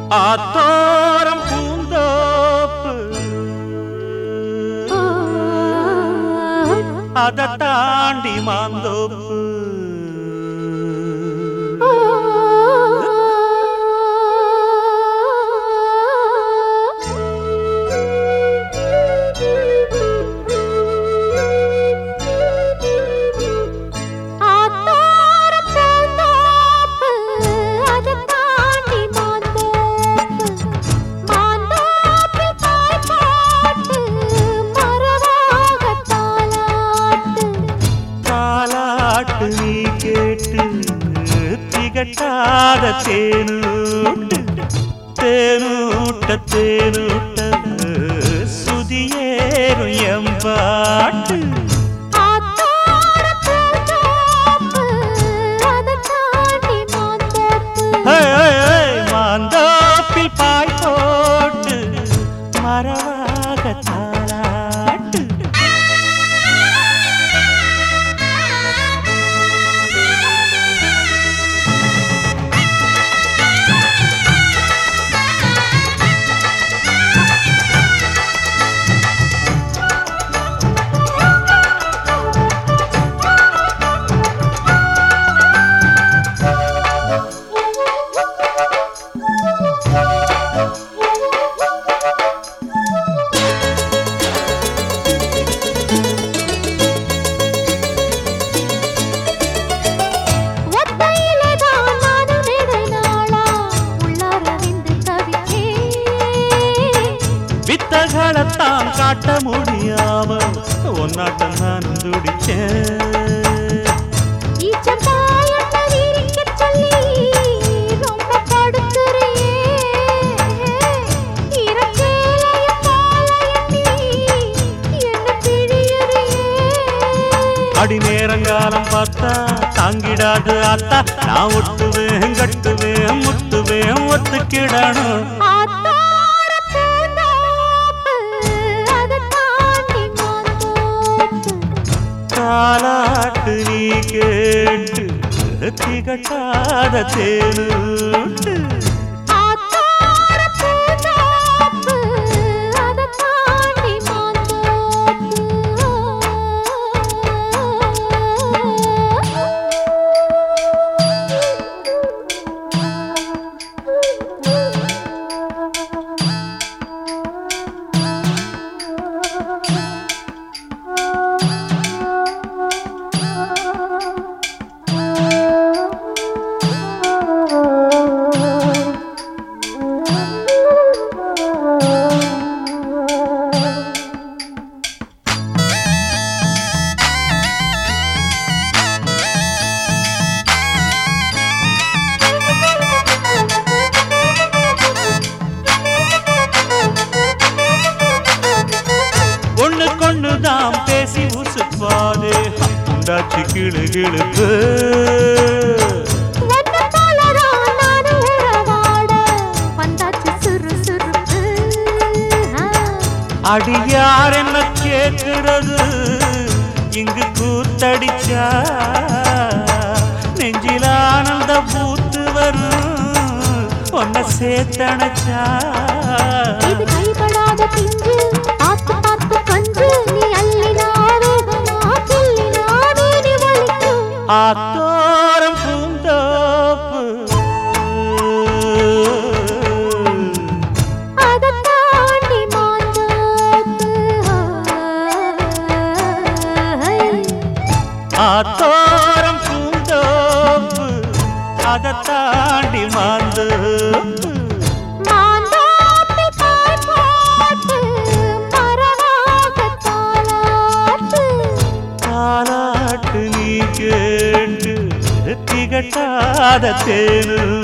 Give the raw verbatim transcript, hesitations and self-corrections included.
ஆத்தோரம் பூந்தோப்பு அதை தாண்டி மாந்தோப்பு நீ கேட்டு திகட்டாத தேனூட்டு தேனூட்ட தேனூட்ட சுதியேறும் எம்பாட்டு மாந்தோப்பில் பாய் போட்டு மரவாக தாலாட்டு வித்தகளைத்தான் காட்ட முடியாம ஒன்னாட்டம் நான் துடிச்சேன் அடி நேரங்காலம் பார்த்தா தாங்கிடாது ஆத்தா நான் ஒட்டுவேன் கட்டுவேன் முட்டுவேன் ஒத்துக்கிடணும் தாலாட்டு நீ கேட்டு திகட்டாத தேனூட்டு கொன்னுதான் பேசி உசுப்பாதே உண்டாச்சு கிளு கிளுப்பு அடியார் என்ன கேட்கிறது இங்கு கூத்தடிச்சா நெஞ்சில் ஆனந்த பூத்து வரும் ஒன்ன சேத்தனச்சா கைப்படாத பிஞ்சு பார்த்து பார்த்து கஞ்சு நீ அள்ளினாரோ கிள்ளினாரோ நீ வலிக்கும் ஆத்தோரம் பூந்தோப்பு அதை தாண்டி மாந்தோப்பு ஆத்தோரம் பூந்தோப்பு அதை தாண்டி மாந்தோப்பு தாலாட்டு நீ கேட்டு திகட்டாத தேனூட்டு